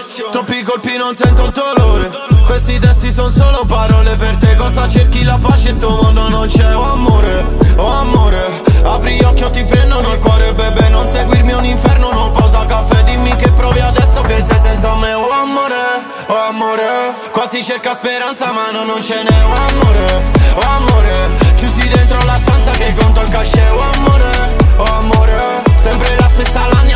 Troppi colpi non sento il dolore. Questi testi son solo parole per te. Cosa cerchi la pace, sto mondo non c'è. Oh amore, oh amore, apri gli occhi o ti prendono il cuore, bebè. Non seguirmi è un inferno, non pausa caffè. Dimmi che provi adesso che sei senza me. Oh amore, oh amore, qua si cerca speranza ma non ce n'è. Oh amore, oh amore, chiusi dentro la stanza che conto il cachet. Oh amore, sempre la stessa lagna